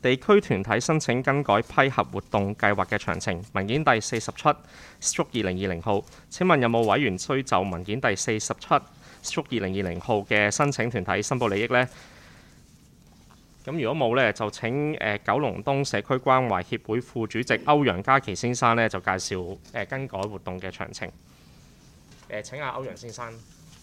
地區團體申請更改批核活動計劃嘅詳情，文件第47/2020號。請問有冇委員需就文件第47/2020號嘅申請團體申報利益呢？咁如果冇呢，就請九龍東社區關懷協會副主席歐陽嘉琪先生呢，就介紹更改活動嘅詳情。請阿歐陽先生。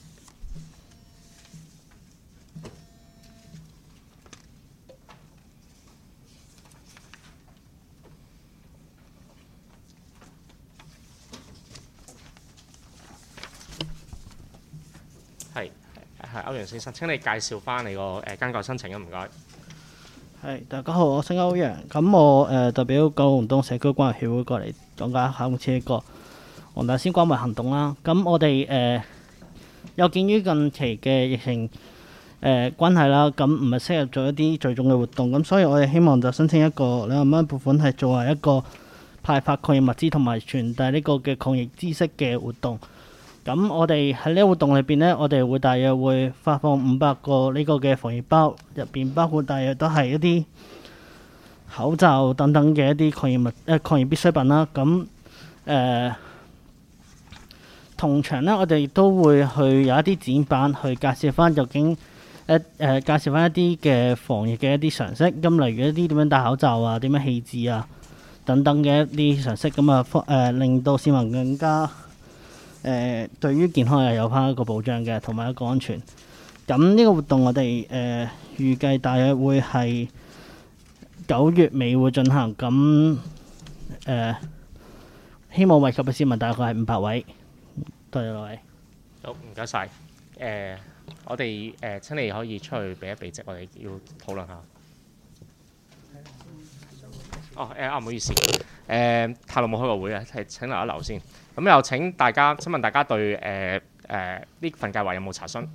係歐陽先生，請你介紹翻你個更改申請啊，唔該。 係，大家好，我姓歐陽。咁我代表九龍東社區關懷協會過嚟講解下今次呢個黃大仙關懷行動啦。咁我哋有見於近期嘅疫情關係啦，咁唔係適合做一啲聚眾嘅活動，咁所以我哋希望就申請一個2萬蚊撥款，係作為一個派發抗疫物資同埋傳遞呢個嘅抗疫知識嘅活動。咁我哋喺呢個活動裏邊呢，我哋會大約會發放500個呢個嘅防疫包，入邊包括大約都係一啲口罩等等嘅一啲抗疫必需品啦。咁同場呢，我哋亦都會去有一啲展板去介紹翻究竟介紹翻一啲嘅防疫嘅一啲常識，咁例如一啲點樣戴口罩啊、點樣棄置啊等等嘅一啲常識，咁令到市民更加對於健康係有翻一個保障嘅，同埋一個安全。咁呢個活動我哋預計大約會係9月尾會進行。咁希望惠及嘅市民大概係500位。多謝各位。 好，唔該晒。我哋請你可以出去俾一俾職，我哋要討論下。唔好意思，太耐冇開過會啊，係請留一留先。咁又請問大家對呢份計劃有冇查詢？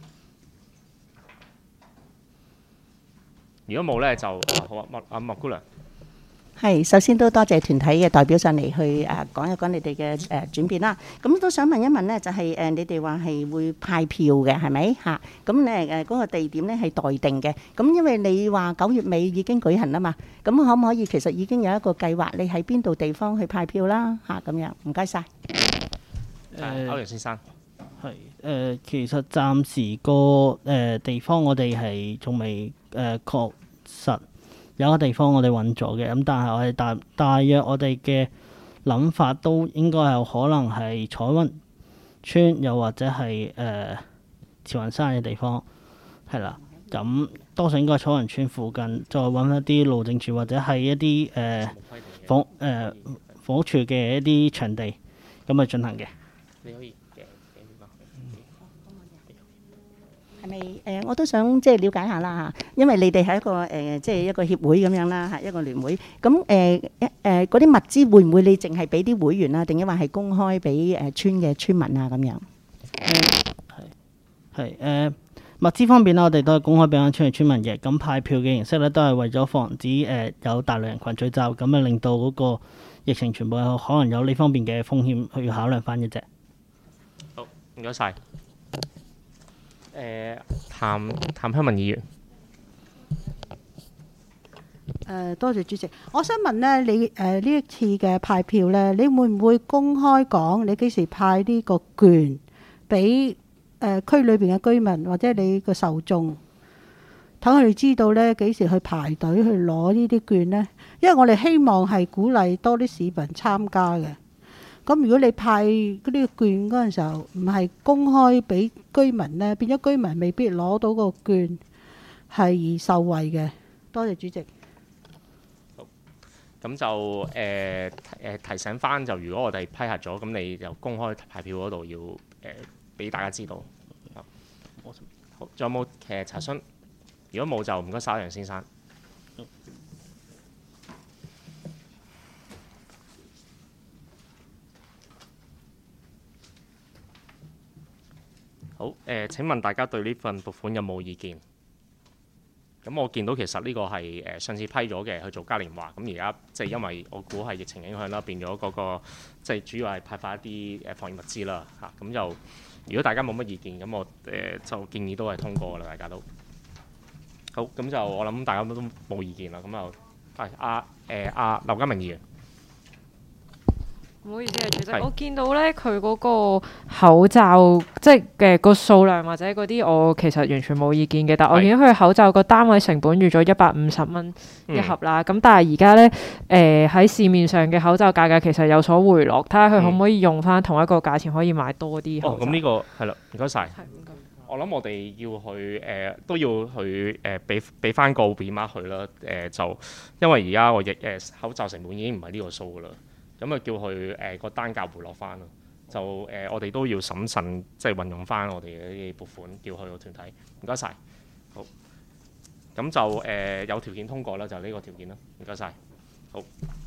如果冇呢，就好啊，莫姑娘。 係，首先都多謝團體嘅代表上嚟去講一講你哋嘅轉變啦。咁都想問一問呢，就係你哋話係會派票嘅，係咪嚇？咁嗰個地點呢係待定嘅。咁因為你話9月尾已經舉行啦嘛，咁可唔可以其實已經有一個計劃，你喺邊度地方去派票啦嚇？咁樣唔該晒。 歐陽先生。 係其實暫時個地方我哋係仲未確實。有個地方我哋揾咗嘅，咁但係我哋大約我哋嘅諗法都應該有可能係彩雲村，又或者係慈雲山嘅地方，係啦。咁多數應該係彩雲村附近，再揾一啲路政署或者係一啲房屋處嘅一啲場地咁去進行嘅。 你可以係咪我都想即係了解下啦嚇，因為你哋係一個即係一個協會咁樣啦嚇，一個聯會。咁嗰啲物資會唔會你淨係俾啲會員啊，定抑或係公開俾村嘅村民啊咁樣？ 係物資方面咧，我哋都係公開俾村嘅村民嘅。咁派票嘅形式咧，都係為咗防止有大量人群聚集，咁令到嗰個疫情傳播可能有呢方面嘅風險去考量翻嘅啫。 好，唔該晒。譚香文議員。 多謝主席。我想問呢，你呢一次嘅派票呢，你會唔會公開講你幾時派呢個券俾區裏邊嘅居民或者你個受眾，等佢哋知道呢幾時去排隊去攞呢啲券呢？因為我哋希望係鼓勵多啲市民參加嘅。咁如果你派嗰啲券嗰陣時候唔係公開俾居民呢，變咗居民未必攞到個券係受惠嘅。多謝主席。 好，咁就提醒翻，就如果我哋批核咗，咁你就公開派票嗰度要俾大家知道。好，仲有冇查詢？如果冇就唔該晒，楊先生。好，請問大家對呢份撥款有冇意見？咁我見到其實呢個係上次批咗嘅去做嘉年華，咁而家即係因為我估係疫情影響啦，變咗嗰個即係主要係派發一啲防疫物資啦嚇。咁就如果大家冇乜意見，咁我就建議都係通過啦，大家都好。咁就我諗大家都冇意見啦，咁就係劉家明議員。 唔好意思啊，主席， 係我見到咧佢嗰個口罩即係嘅個數量或者嗰啲，我其實完全冇意見嘅。但我見到佢口罩個單位成本預咗150蚊一盒啦。咁、但係而家咧喺市面上嘅口罩價格其實有所回落，睇下佢可唔可以用翻同一個價錢可以買多啲口罩。 咁呢個係啦，唔該晒。 係唔該。 我諗我哋要去都要去俾翻個表碼佢啦。就因為而家我口罩成本已經唔係呢個數噶啦。咁啊叫佢個單價回落翻咯，就我哋都要審慎即係運用翻我哋嘅啲撥款，叫佢個團體。唔該晒。好，咁就有條件通過啦，就呢個條件啦。唔該晒。好。